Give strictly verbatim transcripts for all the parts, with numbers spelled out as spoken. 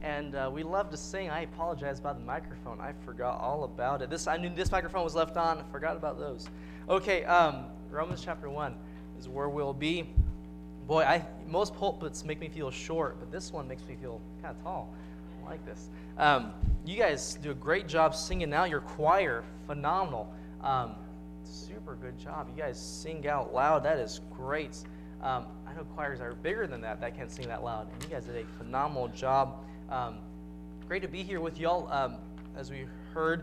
and uh, we love to sing. I apologize about the microphone. I forgot all about it. This I knew this microphone was left on. I forgot about those. Okay, um, Romans chapter one is where we'll be. Boy, I most pulpits make me feel short, but this one makes me feel kind of tall. I like this. Um, you guys do a great job singing out. Your choir, phenomenal. Um, super good job. You guys sing out loud. That is great. Um, I know choirs are bigger than that that can't sing that loud, and you guys did a phenomenal job. Um, great to be here with y'all. Um, as we heard,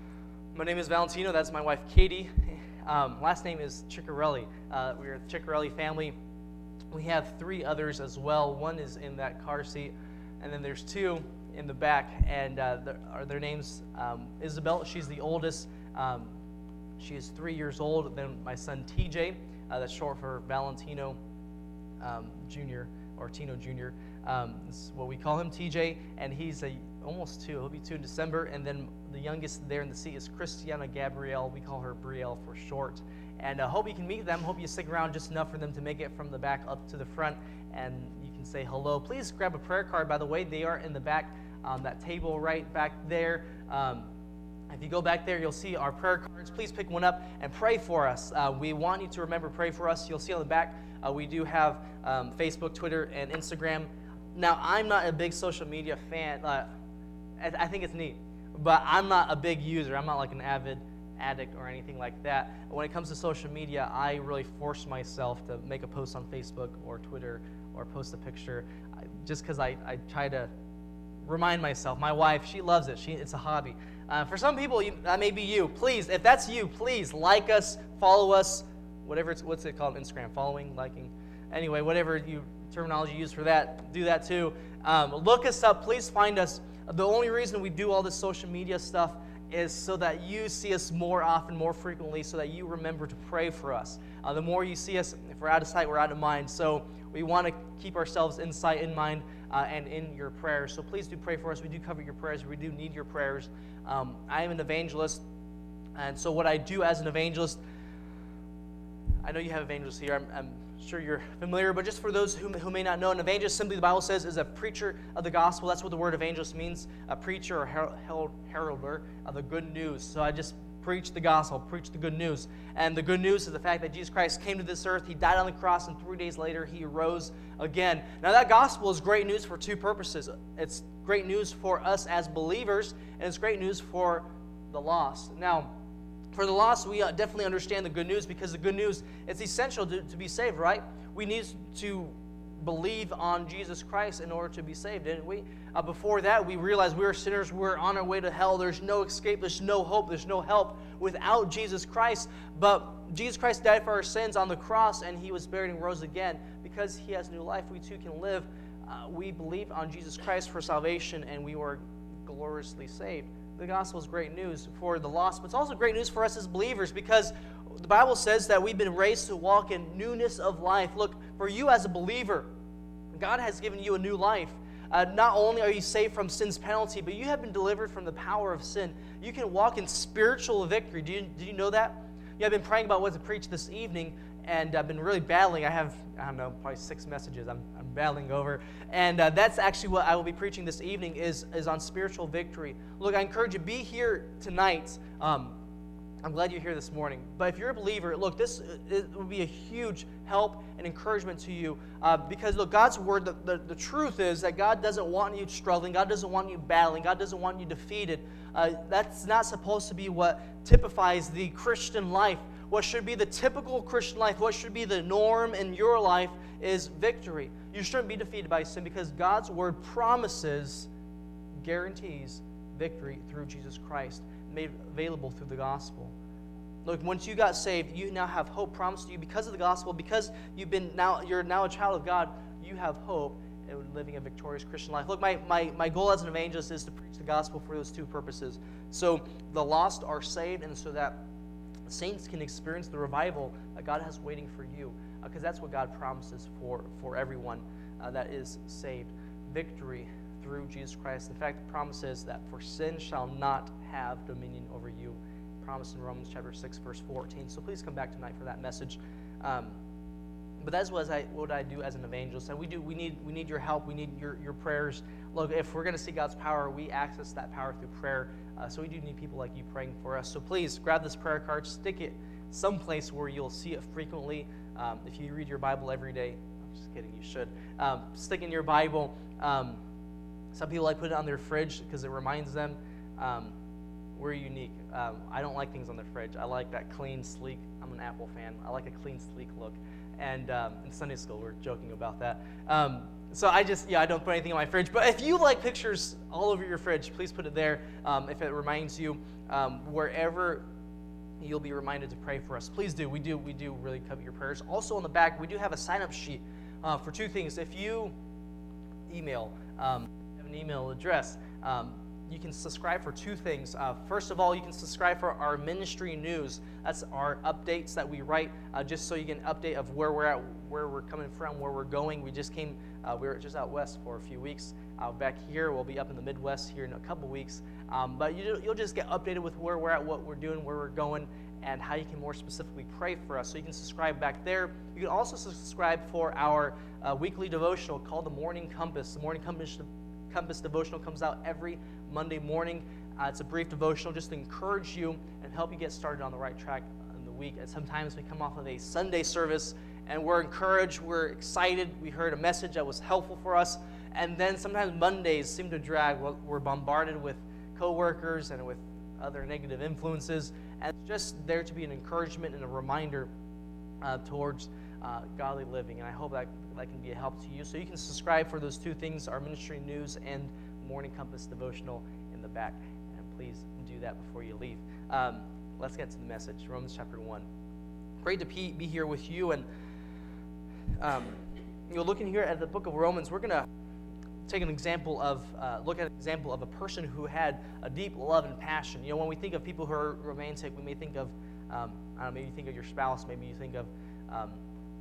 my name is Valentino. That's my wife, Katie. Um, last name is Ciccarelli. Uh, we are the Ciccarelli family. We have three others as well. One is in that car seat, and then there's two in the back, and uh, their, are their names um, Isabel. She's the oldest. Um, she is three years old. Then my son T J, uh, that's short for Valentino um, Junior or Tino Junior Um, this is what we call him, T J, and he's a almost two. He'll be two in December. And then the youngest there in the seat is Christiana Gabrielle. We call her Brielle for short. And I uh, hope you can meet them. Hope you stick around just enough for them to make it from the back up to the front, and you can say hello. Please grab a prayer card, by the way. They are in the back, um, that table right back there. Um, if you go back there, you'll see our prayer cards. Please pick one up and pray for us. Uh, we want you to remember, pray for us. You'll see on the back, uh, we do have um, Facebook, Twitter, and Instagram. Now, I'm not a big social media fan. Uh, I, I think it's neat, but I'm not a big user. I'm not like an avid addict or anything like that. When it comes to social media, I really force myself to make a post on Facebook or Twitter or post a picture just because I, I try to remind myself. My wife, she loves it. She It's a hobby. Uh, for some people, you, that may be you. Please, if that's you, please like us, follow us, whatever it's, what's it called, Instagram, following, liking. Anyway, whatever you terminology you use for that, do that too. Um, look us up. Please find us. The only reason we do all this social media stuff is so that you see us more often, more frequently, so that you remember to pray for us. Uh, the more you see us, if we're out of sight, we're out of mind. So we want to keep ourselves in sight, in mind, uh, and in your prayers. So please do pray for us. We do cover your prayers. We do need your prayers. Um, I am an evangelist, and so what I do as an evangelist, I know you have evangelists here. I'm, I'm sure you're familiar, but just for those who, who may not know, an evangelist, simply the Bible says, is a preacher of the gospel. That's what the word evangelist means, a preacher or herald, heralder of the good news. So I just preach the gospel, preach the good news. And the good news is the fact that Jesus Christ came to this earth, he died on the cross, and three days later he arose again. Now that gospel is great news for two purposes. It's great news for us as believers, and it's great news for the lost. Now, for the lost, we definitely understand the good news, because the good news, it's essential to, to be saved, right? We need to believe on Jesus Christ in order to be saved, didn't we? Uh, before that, we realized we were sinners. We're on our way to hell. There's no escape. There's no hope. There's no help without Jesus Christ. But Jesus Christ died for our sins on the cross, and he was buried and rose again. Because he has new life, we too can live. Uh, we believe on Jesus Christ for salvation, and we were gloriously saved. The gospel is great news for the lost, but it's also great news for us as believers, because the Bible says that we've been raised to walk in newness of life. Look, for you as a believer, God has given you a new life. Uh, not only are you saved from sin's penalty, but you have been delivered from the power of sin. You can walk in spiritual victory. Did you, did you know that? Yeah, I've been praying about what to preach this evening, and I've been really battling. I have, I don't know, probably six messages I'm, I'm battling over. And uh, that's actually what I will be preaching this evening is, is on spiritual victory. Look, I encourage you, be here tonight. Um, I'm glad you're here this morning. But if you're a believer, look, this it would be a huge help and encouragement to you. Uh, because, look, God's word, the, the, the truth is that God doesn't want you struggling. God doesn't want you battling. God doesn't want you defeated. Uh, that's not supposed to be what typifies the Christian life. What should be the typical Christian life, what should be the norm in your life is victory. You shouldn't be defeated by sin, because God's word promises, guarantees victory through Jesus Christ, made available through the gospel. Look, once you got saved, you now have hope promised to you because of the gospel, because you've been now you're now a child of God. You have hope in living a victorious Christian life. Look, my, my, my goal as an evangelist is to preach the gospel for those two purposes. So the lost are saved, and so that saints can experience the revival that God has waiting for you, because uh, that's what God promises for, for everyone uh, that is saved. Victory through Jesus Christ. In fact, the promise is that for sin shall not have dominion over you. Promised in Romans chapter six, verse fourteen. So please come back tonight for that message. Um, But that's what I what I do as an evangelist, and we do we need we need your help. We need your your prayers. Look, if we're going to see God's power, we access that power through prayer. Uh, so we do need people like you praying for us. So please grab this prayer card, stick it someplace where you'll see it frequently. Um, if you read your Bible every day, I'm just kidding, you should. Um, stick in your Bible. Um, some people like put it on their fridge because it reminds them um, we're unique. Um, I don't like things on the fridge. I like that clean, sleek. I'm an Apple fan. I like a clean, sleek look. And um, in Sunday school, we're joking about that. Um, so I just, yeah, I don't put anything on my fridge. But if you like pictures all over your fridge, please put it there. Um, if it reminds you, um, wherever you'll be reminded to pray for us, please do. We do, we do really covet your prayers. Also on the back, we do have a sign-up sheet uh, for two things. If you email, um, have an email address, um, you can subscribe for two things. Uh, first of all, you can subscribe for our ministry news. That's our updates that we write, uh, just so you get an update of where we're at, where we're coming from, where we're going. We just came, uh, we were just out west for a few weeks. Uh, back here, we'll be up in the Midwest here in a couple weeks. Um, but you, you'll just get updated with where we're at, what we're doing, where we're going, and how you can more specifically pray for us. So you can subscribe back there. You can also subscribe for our uh, weekly devotional called the Morning Compass. The Morning Compass, Compass devotional comes out every Monday morning. Uh, it's a brief devotional just to encourage you and help you get started on the right track in the week. And sometimes we come off of a Sunday service and we're encouraged, we're excited, we heard a message that was helpful for us, and then sometimes Mondays seem to drag. We're bombarded with coworkers and with other negative influences, and it's just there to be an encouragement and a reminder uh, towards uh, godly living. And I hope that that can be a help to you. So you can subscribe for those two things, our ministry news and Morning Compass devotional in the back. And please do that before you leave. Um, let's get to the message, Romans chapter one. Great to be here with you. And um, you're looking here at the book of Romans. We're going to take an example of, uh, look at an example of a person who had a deep love and passion. You know, when we think of people who are romantic, we may think of, um, I don't know, maybe you think of your spouse, maybe you think of, um,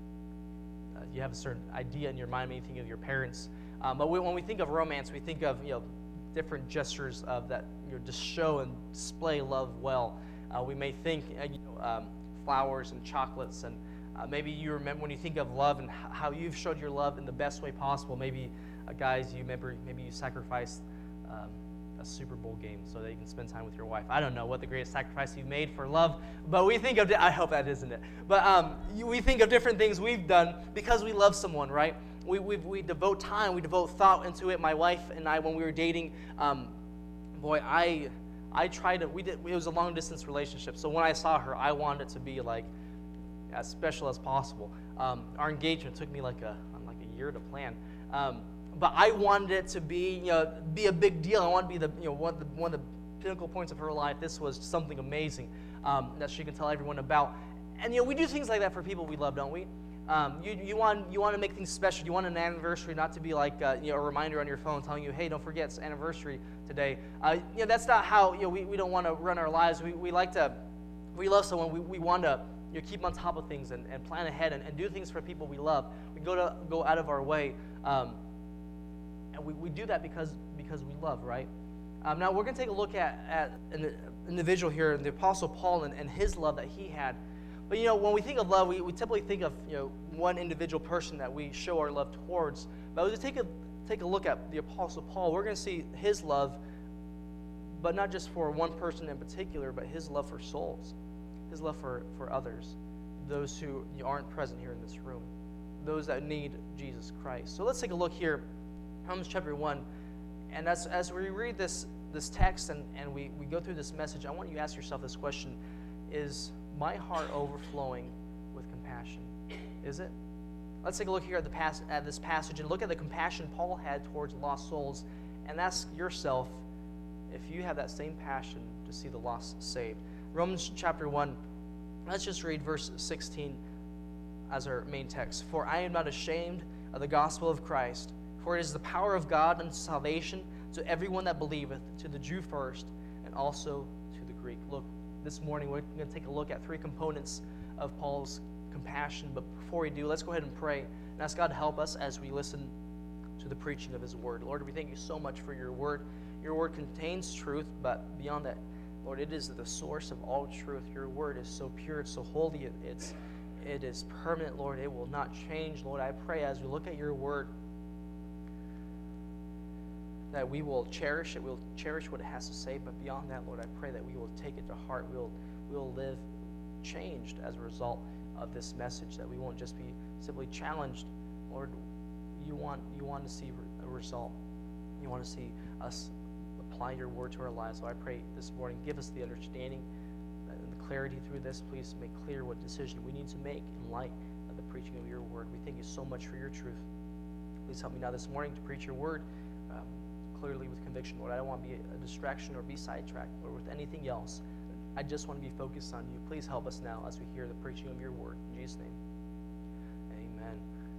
uh, you have a certain idea in your mind, maybe you think of your parents. Um, but we, when we think of romance, we think of, you know, different gestures of that, you know, to show and display love well. Uh, we may think, uh, you know, um, flowers and chocolates, and uh, maybe you remember when you think of love and how you've showed your love in the best way possible. Maybe uh, guys, you remember, maybe you sacrificed um, a Super Bowl game so that you can spend time with your wife. I don't know what the greatest sacrifice you've made for love, but we think of, I hope that isn't it. But um, you, we think of different things we've done because we love someone, right? We, we we devote time, we devote thought into it. My wife and I, when we were dating, um, boy, I I tried to, we did, it was a long distance relationship. So when I saw her, I wanted it to be like as special as possible. Um, our engagement took me like a like a year to plan. Um, but I wanted it to be, you know, be a big deal. I wanted to be the, you know, one of the, one of the pinnacle points of her life. This was something amazing um, that she can tell everyone about. And, you know, we do things like that for people we love, don't we? Um, you, you, want, you want to make things special. You want an anniversary not to be like uh, you know, a reminder on your phone telling you, hey, don't forget it's anniversary today. Uh, you know, that's not how, you know, we, we don't want to run our lives. We, we like to, we love someone. We, we want to, you know, keep on top of things and, and plan ahead and, and do things for people we love. We go to go out of our way. Um, and we, we do that because, because we love, right? Um, now, we're going to take a look at, at an individual here, the Apostle Paul, and, and his love that he had. But, you know, when we think of love, we, we typically think of, you know, one individual person that we show our love towards. But as we take a, take a look at the Apostle Paul, we're going to see his love, but not just for one person in particular, but his love for souls, his love for, for others, those who aren't present here in this room, those that need Jesus Christ. So let's take a look here, Romans chapter one. And as, as we read this, this text and, and we, we go through this message, I want you to ask yourself this question: is my heart overflowing with compassion? Is it? Let's take a look here at the pas- at this passage and look at the compassion Paul had towards lost souls, and ask yourself if you have that same passion to see the lost saved. Romans chapter one, let's just read verse sixteen as our main text. For I am not ashamed of the gospel of Christ, for it is the power of God unto salvation to everyone that believeth, to the Jew first, and also to the Greek. Look, this morning we're going to take a look at three components of Paul's compassion. But before we do, let's go ahead and pray and ask God to help us as we listen to the preaching of his word. Lord, we thank you so much for your word. Your word contains truth, but beyond that, Lord, it is the source of all truth. Your word is so pure, it's so holy, it, it's it is permanent, Lord. It will not change, Lord. I pray as we look at your word that we will cherish it. We'll cherish what it has to say. But beyond that, Lord, I pray that we will take it to heart. We'll, we'll live changed as a result of this message, that we won't just be simply challenged. Lord, you want, you want to see a result. You want to see us apply your word to our lives. So I pray this morning, give us the understanding and the clarity through this. Please make clear what decision we need to make in light of the preaching of your word. We thank you so much for your truth. Please help me now this morning to preach your word um, clearly with conviction, Lord. I don't want to be a distraction or be sidetracked or with anything else. I just want to be focused on you. Please help us now as we hear the preaching of your word. In Jesus' name, amen.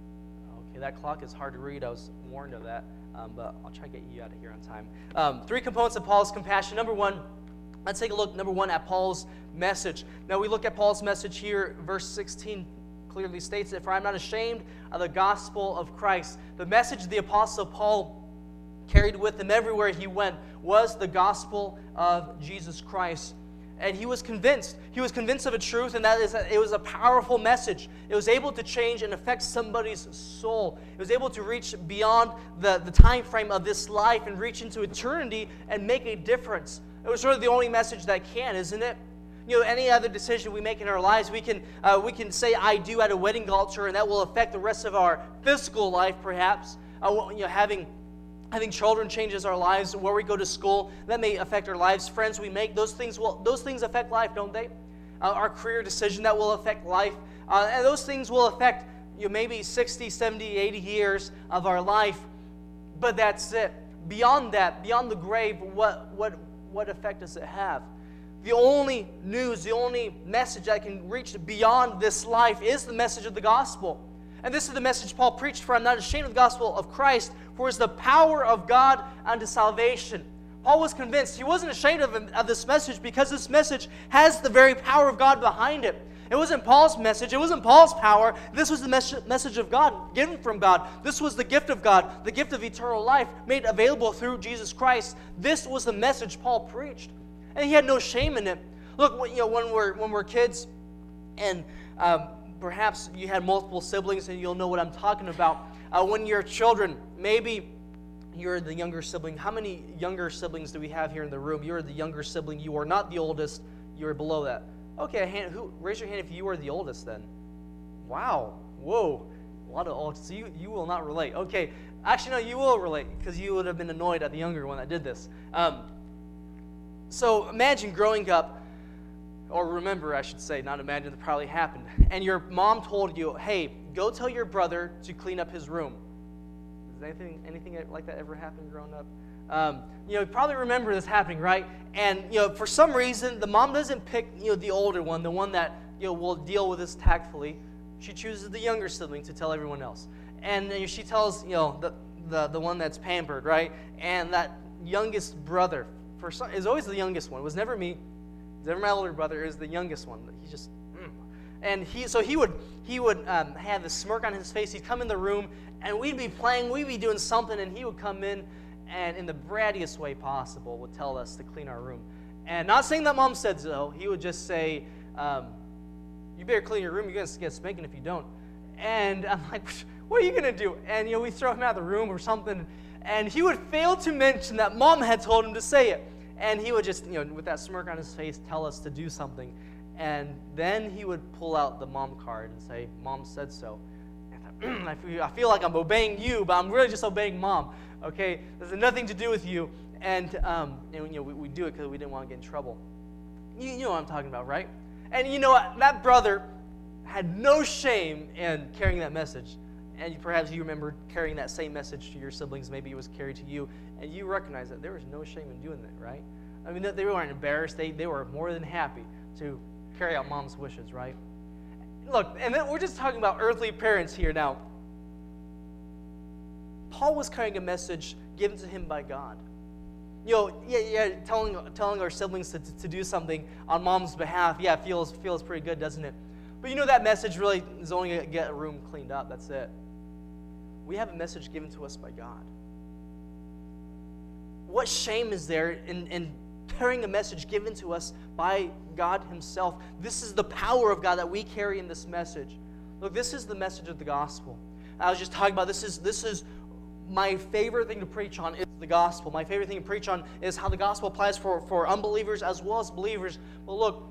Okay, that clock is hard to read. I was warned of that, um, but I'll try to get you out of here on time. Um, three components of Paul's compassion. Number one, let's take a look, number one, at Paul's message. Now, we look at Paul's message here. Verse sixteen clearly states it, "For I am not ashamed of the gospel of Christ." The message the Apostle Paul carried with him everywhere he went was the gospel of Jesus Christ. And he was convinced. He was convinced of a truth, and that is that it was a powerful message. It was able to change and affect somebody's soul. It was able to reach beyond the, the time frame of this life and reach into eternity and make a difference. It was sort of the only message that can, isn't it? You know, any other decision we make in our lives, we can uh, we can say "I do" at a wedding altar, and that will affect the rest of our physical life, perhaps. Uh, you know, having Having children changes our lives. Where we go to school, that may affect our lives. Friends we make, those things will those things affect life, don't they? Uh, our career decision, that will affect life. Uh, and those things will affect you know, maybe sixty, seventy, eighty years of our life. But that's it. Beyond that, beyond the grave, what what what effect does it have? The only news, the only message that can reach beyond this life is the message of the gospel. And this is the message Paul preached, "For I am not ashamed of the gospel of Christ, for it is the power of God unto salvation." Paul was convinced. He wasn't ashamed of, of this message because this message has the very power of God behind it. It wasn't Paul's message. It wasn't Paul's power. This was the mes- message of God, given from God. This was the gift of God, the gift of eternal life made available through Jesus Christ. This was the message Paul preached. And he had no shame in it. Look, you know, when we're, when we're kids and um, perhaps you had multiple siblings, and you'll know what I'm talking about. Uh, when you're children, maybe you're the younger sibling. How many younger siblings do we have here in the room? You're the younger sibling. You are not the oldest. You are below that. Okay, a hand, who, raise your hand if you are the oldest then. Wow. Whoa. A lot of old. So you, you will not relate. Okay. Actually, no, you will relate because you would have been annoyed at the younger one that did this. Um, so imagine growing up, or remember, I should say, not imagine, it probably happened. And your mom told you, "Hey, go tell your brother to clean up his room." Does anything anything like that ever happen growing up? Um, you know, you probably remember this happening, right? And you know, for some reason, the mom doesn't pick you know the older one, the one that you know will deal with this tactfully. She chooses the younger sibling to tell everyone else, and you know, she tells you know the, the the one that's pampered, right? And that youngest brother, for some, is always the youngest one. It was never me. Never my older brother, is the youngest one. He just, mm. and he so he would he would um, have this smirk on his face. He'd come in the room, and we'd be playing, we'd be doing something, and he would come in, and in the brattiest way possible, would tell us to clean our room. And not saying that mom said so. He would just say, um, "You better clean your room. You're gonna get spanking if you don't." And I'm like, "What are you gonna do?" And you know, we throw him out of the room or something, and he would fail to mention that mom had told him to say it. And he would just, you know, with that smirk on his face, tell us to do something. And then he would pull out the mom card and say, "Mom said so." And I, feel, I feel like I'm obeying you, but I'm really just obeying mom. Okay? This has nothing to do with you. And, um, and you know, we, we do it because we didn't want to get in trouble. You, you know what I'm talking about, right? And you know what? That brother had no shame in carrying that message. And perhaps you remember carrying that same message to your siblings. Maybe it was carried to you. And you recognize that there was no shame in doing that, right? I mean, they weren't embarrassed. They, they were more than happy to carry out mom's wishes, right? Look, and then we're just talking about earthly parents here now. Paul was carrying a message given to him by God. You know, yeah, yeah, telling telling our siblings to, to, to do something on mom's behalf, yeah, feels feels pretty good, doesn't it? But you know that message really is only going to get a room cleaned up. That's it. We have a message given to us by God. What shame is there in, in carrying a message given to us by God himself. This is the power of God that we carry in this message. Look, this is the message of the gospel. I was just talking about this is this is my favorite thing to preach on is the gospel. My favorite thing to preach on is how the gospel applies for, for unbelievers as well as believers. But look,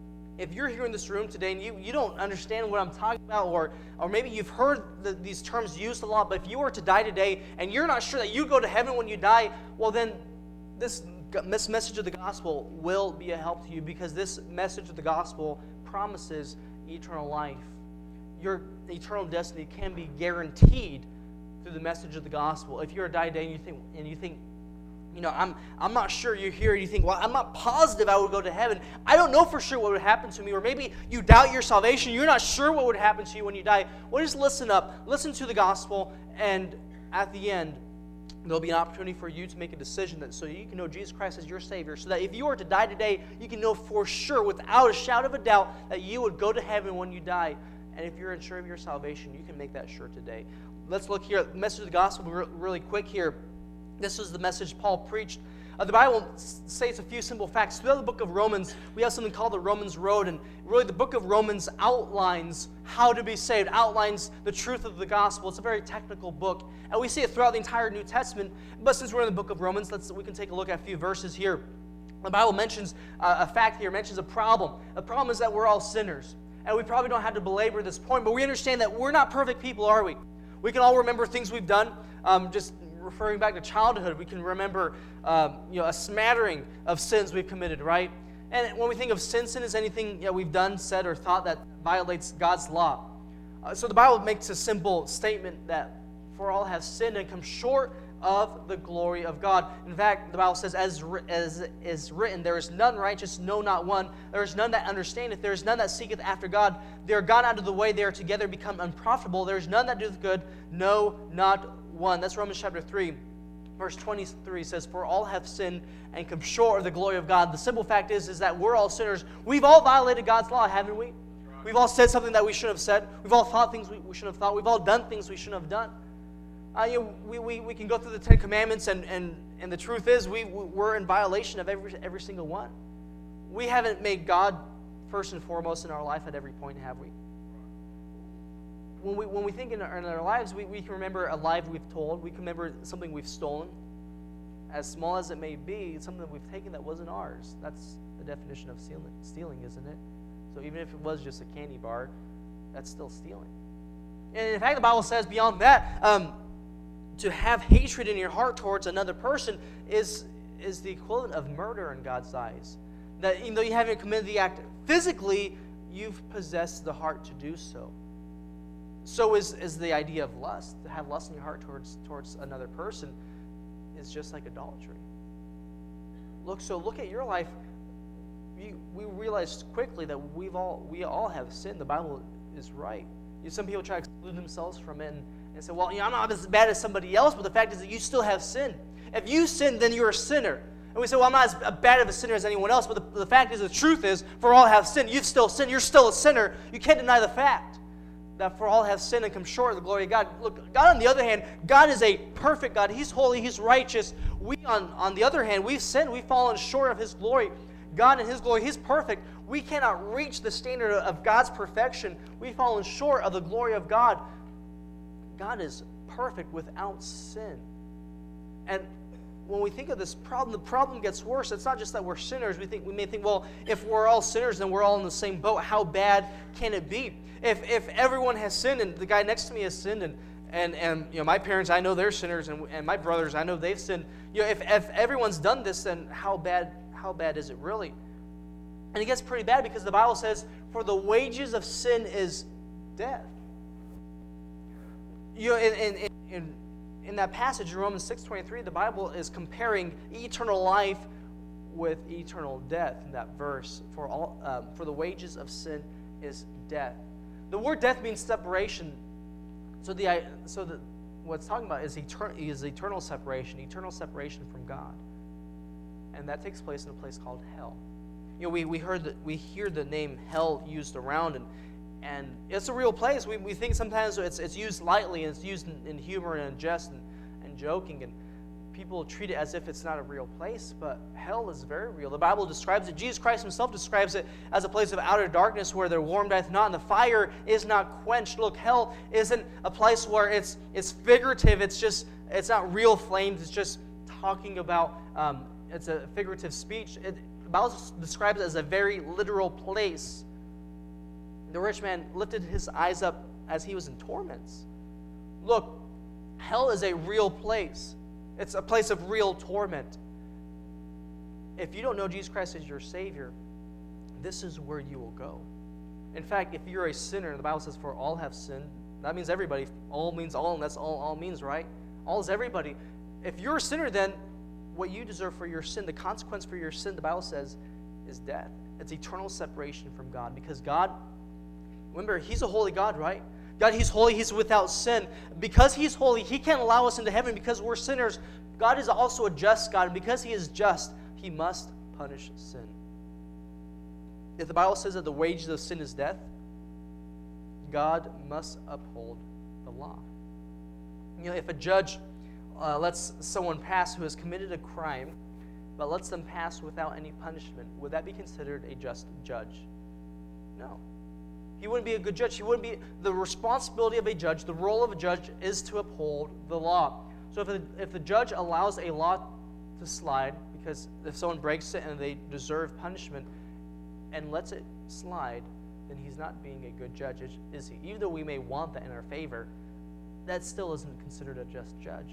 if you're here in this room today and you, you don't understand what I'm talking about, or, or maybe you've heard the, these terms used a lot, but if you were to die today and you're not sure that you go to heaven when you die, well then this, this message of the gospel will be a help to you, because this message of the gospel promises eternal life. Your eternal destiny can be guaranteed through the message of the gospel. If you're a die today and you think, and you think, you know, I'm I'm not sure you're here, and you think, well, I'm not positive I would go to heaven. I don't know for sure what would happen to me. Or maybe you doubt your salvation. You're not sure what would happen to you when you die. Well, just listen up. Listen to the gospel, and at the end, there'll be an opportunity for you to make a decision that so you can know Jesus Christ as your Savior, so that if you were to die today, you can know for sure, without a shadow of a doubt, that you would go to heaven when you die. And if you're unsure of your salvation, you can make that sure today. Let's look here at the message of the gospel really quick here. This is the message Paul preached. Uh, the Bible states a few simple facts. Throughout the book of Romans, we have something called the Romans Road, and really the book of Romans outlines how to be saved, outlines the truth of the gospel. It's a very technical book, and we see it throughout the entire New Testament. But since we're in the book of Romans, let's we can take a look at a few verses here. The Bible mentions uh, a fact here, mentions a problem. The problem is that we're all sinners, and we probably don't have to belabor this point, but we understand that we're not perfect people, are we? We can all remember things we've done, um, just referring back to childhood. We can remember um, you know, a smattering of sins we've committed, right? And when we think of sin, sin is anything you know, we've done, said, or thought that violates God's law. Uh, so the Bible makes a simple statement that for all have sinned and come short of the glory of God. In fact, the Bible says, as, as is written, there is none righteous, no, not one. There is none that understandeth. There is none that seeketh after God. They are gone out of the way. They are together become unprofitable. There is none that doeth good, no, not one. That's Romans chapter three, verse twenty-three says, for all have sinned and come short of the glory of God. The simple fact is, is that we're all sinners. We've all violated God's law, haven't we? We've all said something that we shouldn't have said. We've all thought things we, we shouldn't have thought. We've all done things we shouldn't have done. Uh, you know, we, we, we can go through the Ten Commandments, and, and, and the truth is we, we're in violation of every, every single one. We haven't made God first and foremost in our life at every point, have we? When we, when we think in our, in our lives, we, we can remember a lie we've told. We can remember something we've stolen. As small as it may be, it's something that we've taken that wasn't ours. That's the definition of stealing, stealing, isn't it? So even if it was just a candy bar, that's still stealing. And in fact, the Bible says beyond that, um, to have hatred in your heart towards another person is, is the equivalent of murder in God's eyes. That even though you haven't committed the act physically, you've possessed the heart to do so. So is, is the idea of lust. To have lust in your heart towards, towards another person is just like idolatry. Look, so look at your life. We, we realize quickly that we've all we all have sinned. The Bible is right. Some people try to exclude themselves from it and, and say, well, you know, I'm not as bad as somebody else, but the fact is that you still have sin. If you sin, then you're a sinner. And we say, well, I'm not as bad of a sinner as anyone else, but the, the fact is, the truth is, for all have sinned. You've still sinned. You're still a sinner. You can't deny the fact that for all have sinned and come short of the glory of God. Look, God, on the other hand, God is a perfect God. He's holy. He's righteous. We, on, on the other hand, we've sinned. We've fallen short of His glory. God in His glory, He's perfect. We cannot reach the standard of God's perfection. We've fallen short of the glory of God. God is perfect without sin. And when we think of this problem, the problem gets worse. It's not just that we're sinners. We think we may think, well, if we're all sinners, then we're all in the same boat. How bad can it be? If if everyone has sinned, and the guy next to me has sinned, and and, and you know, my parents, I know they're sinners, and, and my brothers, I know they've sinned. You know, if if everyone's done this, then how bad how bad is it really? And it gets pretty bad, because the Bible says, for the wages of sin is death. You know, in in in, in that passage in Romans six twenty-three, the Bible is comparing eternal life with eternal death. In that verse, for all um, for the wages of sin is death. The word death means separation. So the so the what it's talking about is eternal is eternal separation, eternal separation from God, and that takes place in a place called hell. You know, we we heard that we hear the name hell used around, and and it's a real place. We we think sometimes it's it's used lightly, and it's used in, in humor and in jest and, and joking, and people treat it as if it's not a real place, but hell is very real. The Bible describes it. Jesus Christ himself describes it as a place of outer darkness where the worm dieth not and the fire is not quenched. Look, hell isn't a place where it's it's figurative. It's just, it's not real flames. It's just talking about, um, it's a figurative speech. It, the Bible describes it as a very literal place. The rich man lifted his eyes up as he was in torments. Look, hell is a real place. It's a place of real torment. If you don't know Jesus Christ as your Savior, this is where you will go. In fact, if you're a sinner, the Bible says, for all have sinned. That means everybody. All means all, and that's all all means, right? All is everybody. If you're a sinner, then what you deserve for your sin, the consequence for your sin, the Bible says, is death. It's eternal separation from God. Because God, remember, He's a holy God, right? God, He's holy, He's without sin. Because He's holy, He can't allow us into heaven because we're sinners. God is also a just God, and because He is just, He must punish sin. If the Bible says that the wages of sin is death, God must uphold the law. You know, if a judge uh, lets someone pass who has committed a crime, but lets them pass without any punishment, would that be considered a just judge? No. He wouldn't be a good judge. He wouldn't be. The responsibility of a judge, the role of a judge, is to uphold the law. So if the, if the judge allows a law to slide, because if someone breaks it and they deserve punishment, and lets it slide, then he's not being a good judge, is he? Even though we may want that in our favor, that still isn't considered a just judge.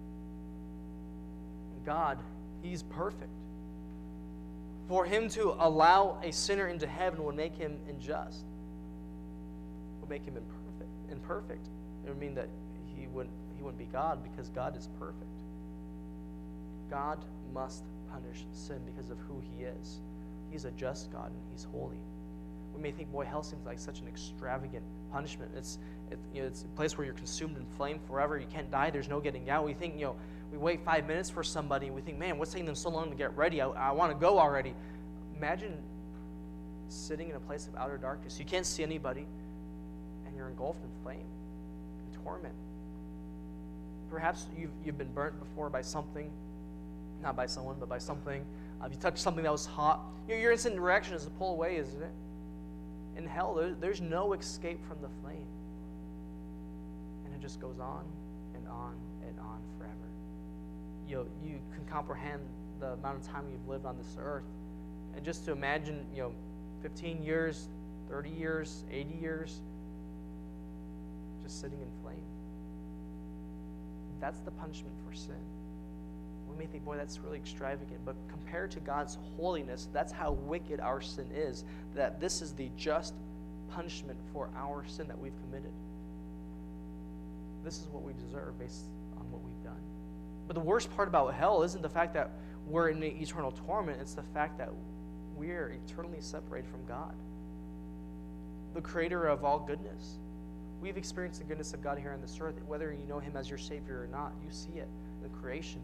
God, He's perfect. For Him to allow a sinner into heaven would make Him unjust. Make him imperfect. Imperfect. It would mean that he wouldn't he wouldn't be God, because God is perfect. God must punish sin because of who He is. He's a just God and He's holy. We may think, boy, hell seems like such an extravagant punishment. It's it, you know, it's a place where you're consumed in flame forever. You can't die. There's no getting out. We think, you know, we wait five minutes for somebody and we think, man, what's taking them so long to get ready? I, I want to go already. Imagine sitting in a place of outer darkness. You can't see anybody. You're engulfed in flame, in torment. Perhaps you've, you've been burnt before by something, not by someone, but by something. Uh, if you touched something that was hot, your, your instant reaction is to pull away, isn't it? In hell, there, there's no escape from the flame. And it just goes on and on and on forever. You know, you can comprehend the amount of time you've lived on this earth. And just to imagine, you know, fifteen years, thirty years, eighty years, sitting in flame. That's the punishment for sin. We may think, boy, that's really extravagant, but compared to God's holiness, that's how wicked our sin is, that this is the just punishment for our sin that we've committed. This is what we deserve based on what we've done. But the worst part about hell isn't the fact that we're in eternal torment, it's the fact that we're eternally separated from God, the creator of all goodness. We've experienced the goodness of God here on this earth. Whether you know Him as your Savior or not, you see it in creation.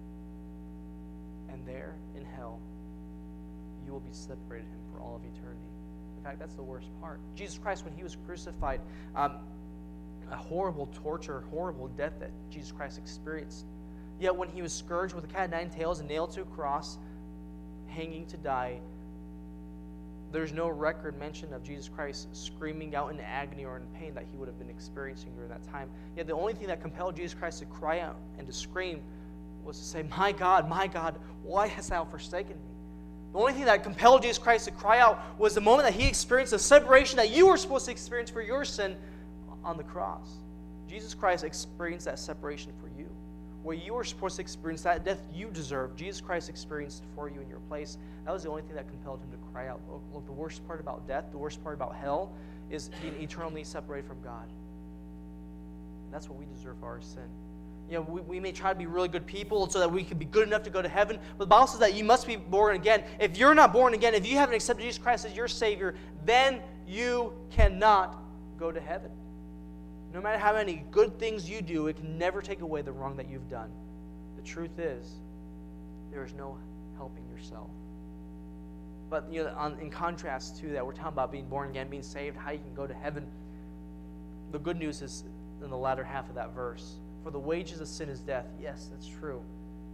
And there, in hell, you will be separated Him for all of eternity. In fact, that's the worst part. Jesus Christ, when He was crucified, um, a horrible torture, horrible death that Jesus Christ experienced. Yet when He was scourged with a cat of nine tails and nailed to a cross, hanging to die, there's no record mention of Jesus Christ screaming out in agony or in pain that He would have been experiencing during that time. Yet the only thing that compelled Jesus Christ to cry out and to scream was to say, my God, my God, why hast Thou forsaken me? The only thing that compelled Jesus Christ to cry out was the moment that He experienced the separation that you were supposed to experience for your sin on the cross. Jesus Christ experienced that separation for you. Where you were supposed to experience that death you deserve, Jesus Christ experienced for you in your place. That was the only thing that compelled Him to cry out. Look, look, the worst part about death, the worst part about hell, is being eternally separated from God. And that's what we deserve for our sin. You know, we, we may try to be really good people so that we can be good enough to go to heaven, but the Bible says that you must be born again. If you're not born again, if you haven't accepted Jesus Christ as your Savior, then you cannot go to heaven. No matter how many good things you do, it can never take away the wrong that you've done. The truth is, there is no helping yourself. But you know, on, in contrast to that, we're talking about being born again, being saved, how you can go to heaven. The good news is in the latter half of that verse. For the wages of sin is death. Yes, that's true.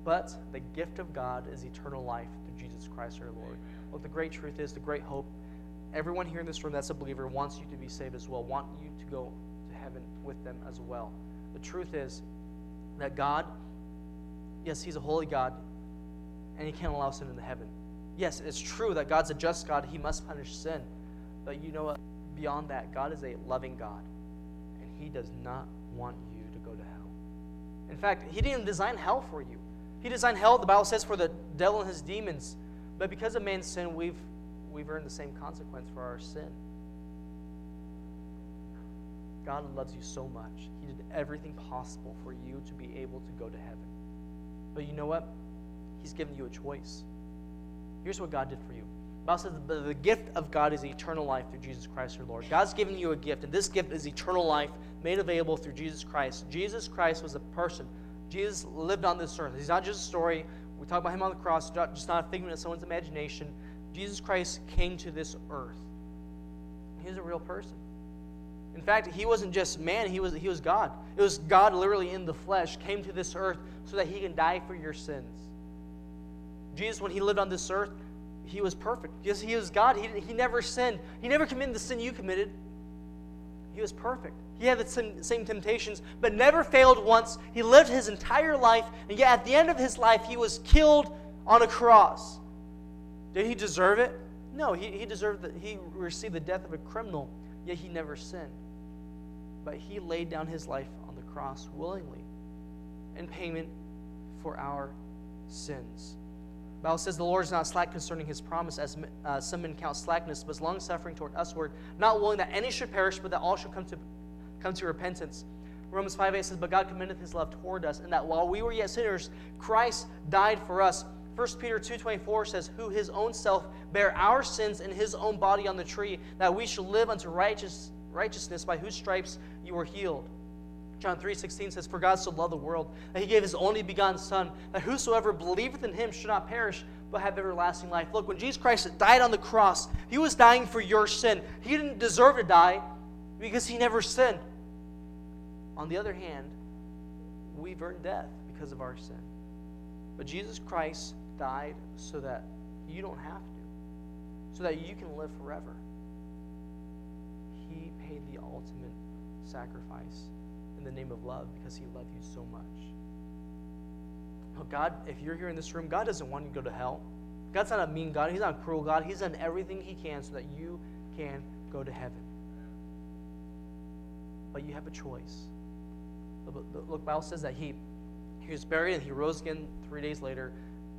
But the gift of God is eternal life through Jesus Christ our Lord. What the great truth is, the great hope, everyone here in this room that's a believer wants you to be saved as well, want you to go to heaven with them as well. The truth is that God, yes, He's a holy God, and He can't allow sin into heaven. Yes, it's true that God's a just God. He must punish sin. But you know what? Beyond that, God is a loving God, and He does not want you to go to hell. In fact, He didn't design hell for you. He designed hell, the Bible says, for the devil and his demons. But because of man's sin, we've, we've earned the same consequence for our sin. God loves you so much. He did everything possible for you to be able to go to heaven. But you know what? He's given you a choice. Here's what God did for you. The Bible says the, the gift of God is eternal life through Jesus Christ our Lord. God's given you a gift, and this gift is eternal life made available through Jesus Christ. Jesus Christ was a person. Jesus lived on this earth. He's not just a story. We talk about Him on the cross, just not a figment of someone's imagination. Jesus Christ came to this earth. He's a real person. In fact, He wasn't just man, He was, he was God. It was God literally in the flesh, came to this earth so that He can die for your sins. Jesus, when He lived on this earth, He was perfect. Because He was God. He, he never sinned. He never committed the sin you committed. He was perfect. He had the same, same temptations, but never failed once. He lived His entire life, and yet at the end of His life, He was killed on a cross. Did He deserve it? No, He, he deserved that. He received the death of a criminal, yet He never sinned. But He laid down His life on the cross willingly in payment for our sins. The Bible says the Lord is not slack concerning His promise, as uh, some men count slackness, but is long-suffering toward usward, not willing that any should perish, but that all should come to come to repentance. Romans five eight says, but God commendeth His love toward us, and that while we were yet sinners, Christ died for us. First Peter two twenty-four says, who His own self bare our sins in His own body on the tree, that we should live unto righteous, righteousness, by whose stripes you were healed. John three sixteen says, for God so loved the world, that He gave His only begotten Son, that whosoever believeth in Him should not perish, but have everlasting life. Look, when Jesus Christ died on the cross, He was dying for your sin. He didn't deserve to die because He never sinned. On the other hand, we've earned death because of our sin. But Jesus Christ died so that you don't have to, so that you can live forever. He paid the ultimate sacrifice in the name of love because He loved you so much. Oh, God, if you're here in this room, God doesn't want you to go to hell. God's not a mean God. He's not a cruel God. He's done everything He can so that you can go to heaven. But you have a choice. The, the, the Bible says that he, he was buried and He rose again three days later,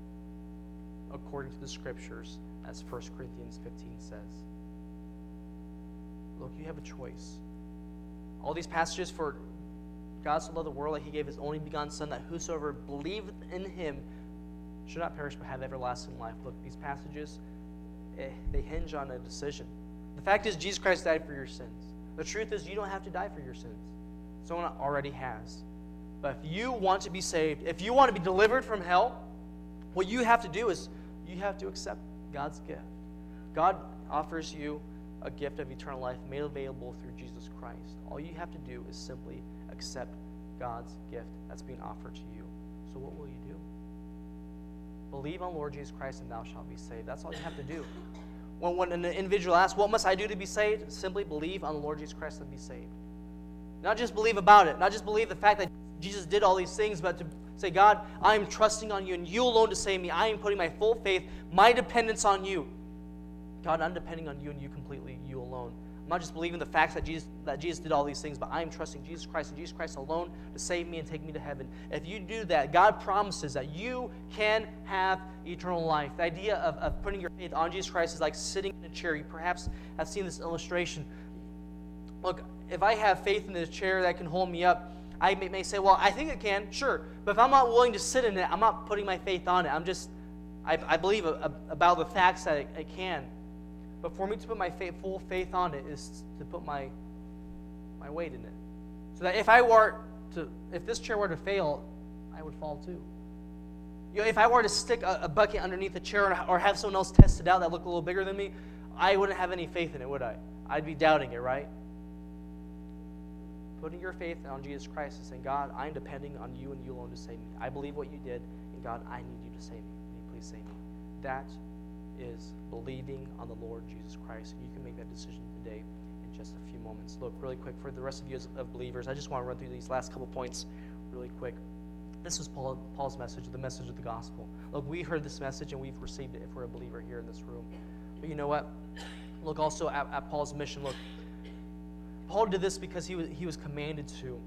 according to the Scriptures, as First Corinthians fifteen says. Look, you have a choice. All these passages for God so loved the world that He gave His only begotten Son, that whosoever believeth in Him should not perish but have everlasting life. Look, these passages, eh, they hinge on a decision. The fact is, Jesus Christ died for your sins. The truth is, you don't have to die for your sins. Someone already has. But if you want to be saved, if you want to be delivered from hell, what you have to do is you have to accept God's gift. God offers you a gift of eternal life made available through Jesus Christ. All you have to do is simply accept God's gift that's being offered to you. So what will you do? Believe on Lord Jesus Christ and thou shalt be saved. That's all you have to do. When, when an individual asks, what must I do to be saved? Simply believe on the Lord Jesus Christ and be saved. Not just believe about it. Not just believe the fact that Jesus did all these things, but to say, God, I am trusting on you and you alone to save me. I am putting my full faith, my dependence on you. God, I'm depending on you and you completely, you alone. I'm not just believing the facts that Jesus, that Jesus did all these things, but I am trusting Jesus Christ and Jesus Christ alone to save me and take me to heaven. If you do that, God promises that you can have eternal life. The idea of, of putting your faith on Jesus Christ is like sitting in a chair. You perhaps have seen this illustration. Look, if I have faith in this chair that can hold me up, I may, may say, well, I think it can, sure. But if I'm not willing to sit in it, I'm not putting my faith on it. I'm just, I, I believe a, a, about the facts that it, it can. But for me to put my faith, full faith on it is to put my my weight in it. So that if I were to, if this chair were to fail, I would fall too. You know, if I were to stick a, a bucket underneath the chair or, or have someone else test it out that looked a little bigger than me, I wouldn't have any faith in it, would I? I'd be doubting it, right? Putting your faith on Jesus Christ and saying, God, I'm depending on you and you alone to save me. I believe what you did, God, I need you to save me. Can you please save me? That is believing on the Lord Jesus Christ. And you can make that decision today in just a few moments. Look, really quick, for the rest of you as of believers, I just want to run through these last couple points really quick. This was Paul, Paul's message, the message of the gospel. Look, we heard this message and we've received it if we're a believer here in this room. But you know what? Look also at, at Paul's mission. Look, Paul did this because he was, he was commanded to.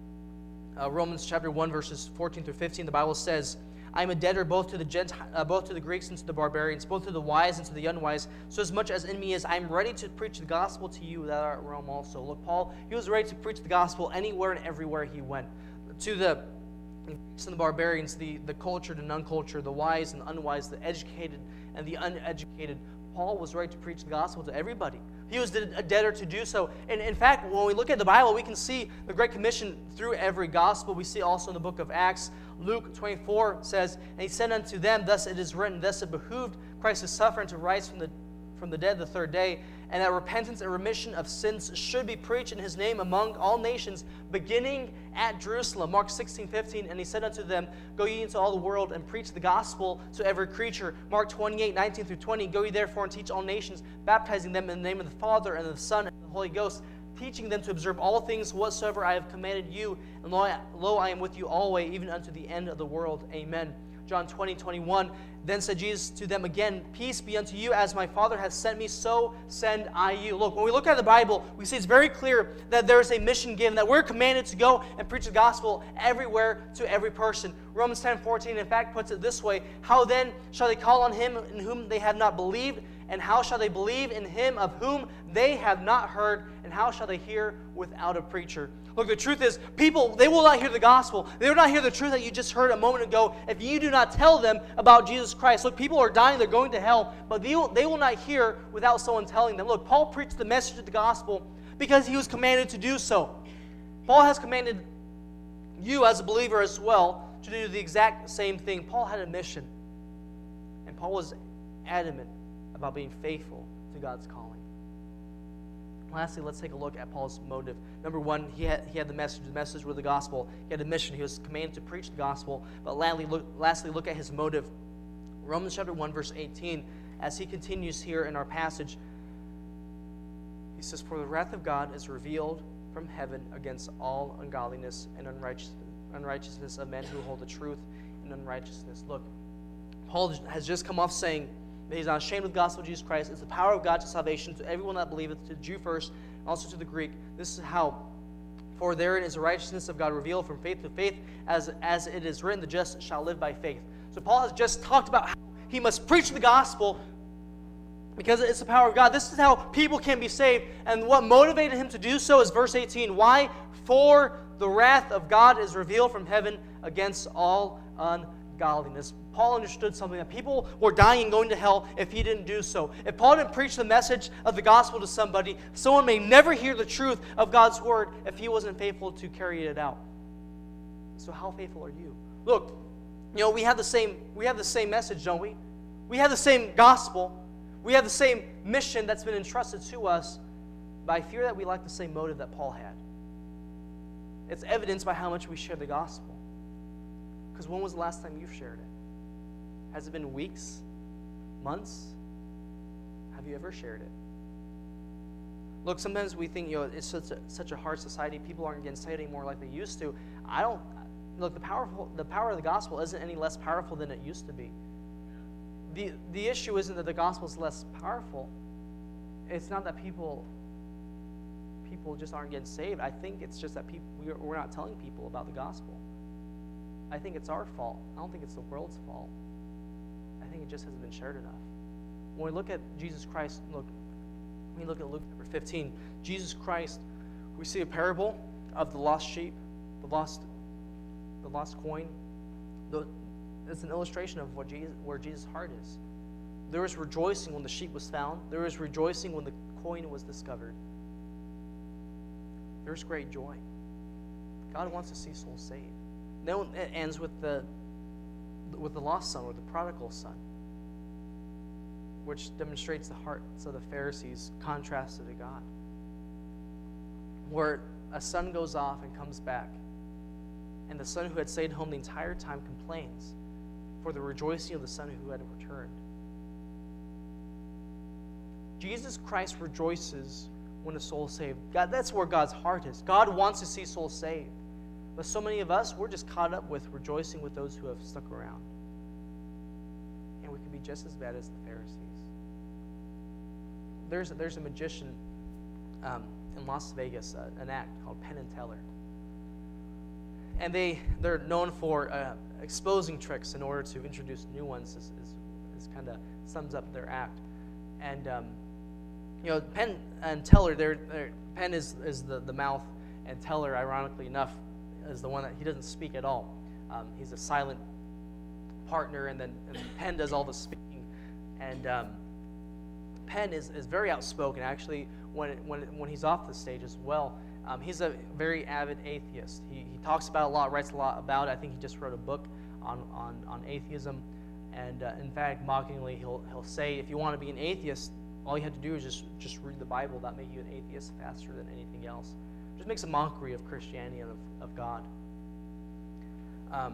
Uh, Romans chapter one, verses fourteen through fifteen, the Bible says, I am a debtor both to the Gentile, uh, both to the Greeks and to the barbarians, both to the wise and to the unwise. So as much as in me is, I am ready to preach the gospel to you that are at Rome also. Look, Paul, he was ready to preach the gospel anywhere and everywhere he went. To the Greeks and the barbarians, the, the cultured and uncultured, the wise and unwise, the educated and the uneducated, Paul was ready to preach the gospel to everybody. He was a debtor to do so. And in fact, when we look at the Bible, we can see the Great Commission through every gospel. We see also in the book of Acts, Luke twenty-four says, and he said unto them, thus it is written, thus it behooved Christ to suffer and to rise from the from the dead the third day, and that repentance and remission of sins should be preached in his name among all nations, beginning at Jerusalem. Mark sixteen fifteen, and he said unto them, go ye into all the world and preach the gospel to every creature. Mark twenty-eight nineteen through twenty, go ye therefore and teach all nations, baptizing them in the name of the Father and of the Son and of the Holy Ghost, teaching them to observe all things whatsoever I have commanded you. And lo, lo I am with you always, even unto the end of the world. Amen. John twenty twenty-one, then said Jesus to them again, peace be unto you, as my Father hath sent me, so send I you. Look, when we look at the Bible, we see it's very clear that there is a mission given, that we're commanded to go and preach the gospel everywhere to every person. Romans ten fourteen, in fact, puts it this way, how then shall they call on him in whom they have not believed? And how shall they believe in him of whom they have not heard? And how shall they hear without a preacher? Look, the truth is, people, they will not hear the gospel. They will not hear the truth that you just heard a moment ago if you do not tell them about Jesus Christ. Look, people are dying, they're going to hell, but they will, they will not hear without someone telling them. Look, Paul preached the message of the gospel because he was commanded to do so. Paul has commanded you as a believer as well to do the exact same thing. Paul had a mission, and Paul was adamant about being faithful to God's calling. Lastly, let's take a look at Paul's motive. Number one, he had, he had the message. The message was the gospel. He had a mission. He was commanded to preach the gospel. But lastly look, lastly, look at his motive. Romans chapter one, verse eighteen, as he continues here in our passage, he says, for the wrath of God is revealed from heaven against all ungodliness and unrighteousness, unrighteousness of men who hold the truth in unrighteousness. Look, Paul has just come off saying that he's not ashamed of the gospel of Jesus Christ. It's the power of God to salvation to everyone that believeth, to the Jew first, and also to the Greek. This is how. For therein is the righteousness of God revealed from faith to faith, as, as it is written, the just shall live by faith. So Paul has just talked about how he must preach the gospel because it's the power of God. This is how people can be saved. And what motivated him to do so is verse eighteen. Why? For the wrath of God is revealed from heaven against all ungodliness. Paul understood something, that people were dying and going to hell if he didn't do so. If Paul didn't preach the message of the gospel to somebody, someone may never hear the truth of God's word if he wasn't faithful to carry it out. So how faithful are you? Look, you know, we have the same we have the same message, don't we? We have the same gospel. We have the same mission that's been entrusted to us, but I fear that we lack the same motive that Paul had. It's evidenced by how much we share the gospel. Because when was the last time you've shared it? Has it been weeks? Months? Have you ever shared it? Look, sometimes we think, you know, it's such a, such a hard society. People aren't getting saved anymore like they used to. I don't. Look, the powerful, the power of the gospel isn't any less powerful than it used to be. The the issue isn't that the gospel is less powerful. It's not that people people just aren't getting saved. I think it's just that people we're, we're not telling people about the gospel. I think it's our fault. I don't think it's the world's fault. I think it just hasn't been shared enough. When we look at Jesus Christ, look, when we look at Luke chapter fifteen, Jesus Christ, we see a parable of the lost sheep, the lost, the lost coin. The, it's an illustration of what Jesus, where Jesus' heart is. There was rejoicing when the sheep was found. There was rejoicing when the coin was discovered. There's great joy. God wants to see souls saved. Then it ends with the with the lost son, or the prodigal son, which demonstrates the hearts of the Pharisees contrasted to God, where a son goes off and comes back, and the son who had stayed home the entire time complains for the rejoicing of the Son who had returned. Jesus Christ rejoices when a soul is saved. God, that's where God's heart is. God wants to see souls saved. But so many of us, we're just caught up with rejoicing with those who have stuck around. And we could be just as bad as the Pharisees. There's a, there's a magician um, in Las Vegas, uh, an act called Penn and Teller. And they, they're known for uh, exposing tricks in order to introduce new ones. This is, is kind of sums up their act. And, um, you know, Penn and Teller, they're, they're, Penn is, is the, the mouth, and Teller, ironically enough, is the one that he doesn't speak at all. Um, he's a silent partner, and then and Penn does all the speaking. And um, Penn is, is very outspoken, actually, when, when, when he's off the stage as well. Um, he's a very avid atheist. He, he talks about it a lot, writes a lot about it. I think he just wrote a book on, on, on atheism. And uh, in fact, mockingly, he'll, he'll say, if you want to be an atheist, all you have to do is just, just read the Bible. That'll make you an atheist faster than anything else. Just makes a mockery of Christianity and of, of God. Um,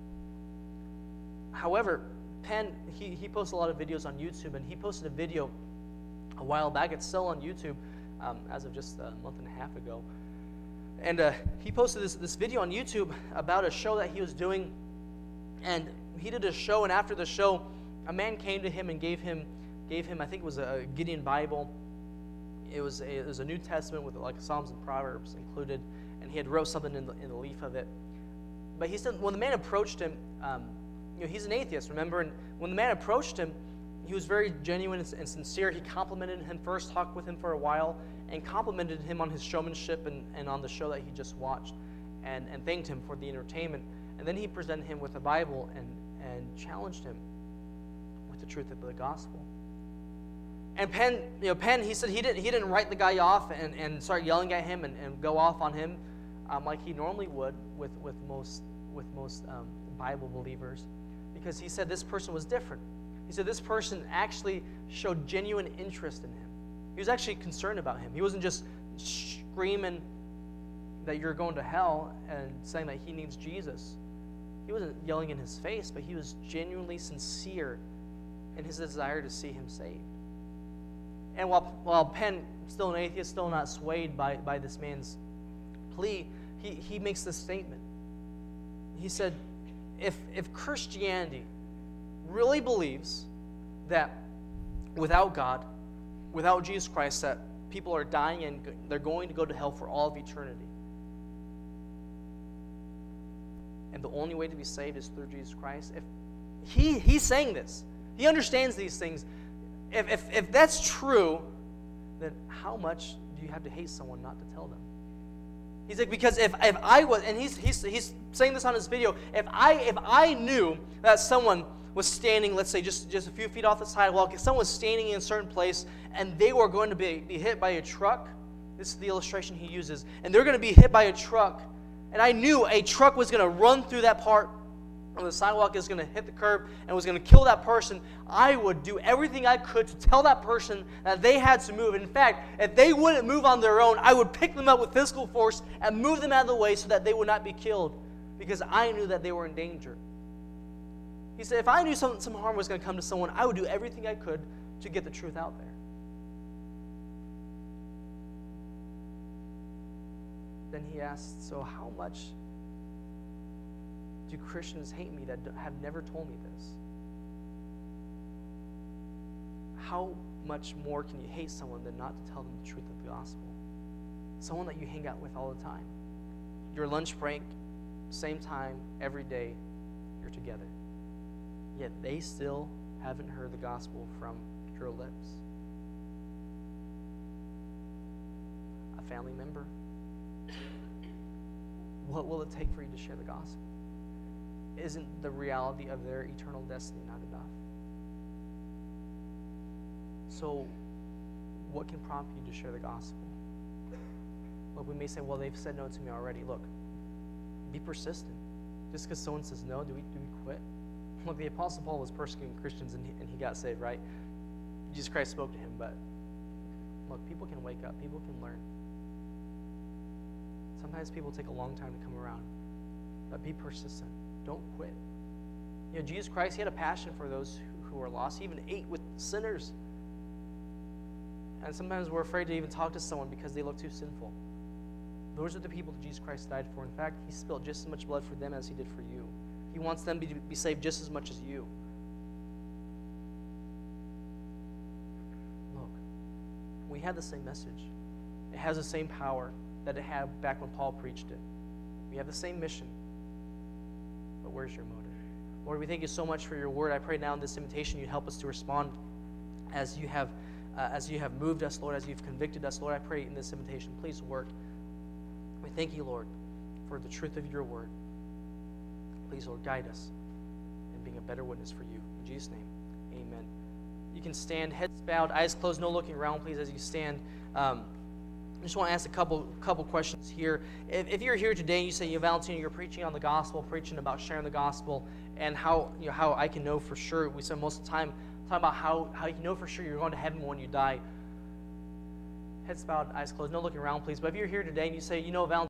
however, Penn, he, he posts a lot of videos on YouTube, and he posted a video a while back. It's still on YouTube um, as of just a month and a half ago. And uh, he posted this, this video on YouTube about a show that he was doing. And he did a show, and after the show, a man came to him and gave him, gave him I think it was a Gideon Bible. It was a, it was a New Testament with like Psalms and Proverbs included, and he had wrote something in the, in the leaf of it. But he said when the man approached him, um, you know, he's an atheist, remember? And when the man approached him, he was very genuine and, and sincere. He complimented him first, talked with him for a while, and complimented him on his showmanship and, and on the show that he just watched, and, and thanked him for the entertainment. And then he presented him with a Bible and, and challenged him with the truth of the gospel. And Penn, you know, Penn, he said he didn't he didn't write the guy off and, and start yelling at him and, and go off on him um, like he normally would with, with most with most um, Bible believers, because he said this person was different. He said this person actually showed genuine interest in him. He was actually concerned about him. He wasn't just screaming that you're going to hell and saying that he needs Jesus. He wasn't yelling in his face, but he was genuinely sincere in his desire to see him saved. And while, while Penn, still an atheist, still not swayed by, by this man's plea, he, he makes this statement. He said, if, if Christianity really believes that without God, without Jesus Christ, that people are dying and they're going to go to hell for all of eternity, and the only way to be saved is through Jesus Christ, if he he's saying this, he understands these things. If, if if that's true, then how much do you have to hate someone not to tell them? He's like, because if, if I was, and he's he's he's saying this on his video, if I if I knew that someone was standing, let's say just, just a few feet off the sidewalk, if someone was standing in a certain place and they were going to be, be hit by a truck, this is the illustration he uses, and they're going to be hit by a truck, and I knew a truck was going to run through that part, or the sidewalk is going to hit the curb and was going to kill that person, I would do everything I could to tell that person that they had to move. In fact, if they wouldn't move on their own, I would pick them up with physical force and move them out of the way so that they would not be killed, because I knew that they were in danger. He said, if I knew some, some harm was going to come to someone, I would do everything I could to get the truth out there. Then he asked, so how much do Christians hate me that have never told me this? How much more can you hate someone than not to tell them the truth of the gospel? Someone that you hang out with all the time. Your lunch break, same time, every day, you're together. Yet they still haven't heard the gospel from your lips. A family member? What will it take for you to share the gospel? Isn't the reality of their eternal destiny not enough? So, what can prompt you to share the gospel? Look, we may say, well, they've said no to me already. Look, be persistent. Just because someone says no, do we, do we quit? Look, the Apostle Paul was persecuting Christians and he, and he got saved, right? Jesus Christ spoke to him, but look, people can wake up. People can learn. Sometimes people take a long time to come around, but be persistent. Don't quit. You know, Jesus Christ, he had a passion for those who, who are lost. He even ate with sinners. And sometimes we're afraid to even talk to someone because they look too sinful. Those are the people that Jesus Christ died for. In fact, he spilled just as much blood for them as he did for you. He wants them to be saved just as much as you. Look, we have the same message. It has the same power that it had back when Paul preached it. We have the same mission. But where's your motive? Lord, we thank you so much for your word. I pray now in this invitation you help us to respond as you have uh, as you have moved us, Lord, as you've convicted us. Lord, I pray in this invitation, please work. We thank you, Lord, for the truth of your word. Please, Lord, guide us in being a better witness for you. In Jesus' name, amen. You can stand, heads bowed, eyes closed, no looking around, please, as you stand. Um, I just want to ask a couple couple questions here. If, if you're here today and you say, you Valentino, you're preaching on the gospel, preaching about sharing the gospel, and how you know how I can know for sure. We spend most of the time talking about how, how you can know for sure you're going to heaven when you die. Heads bowed, eyes closed, no looking around, please. But if you're here today and you say, you know, Valentino,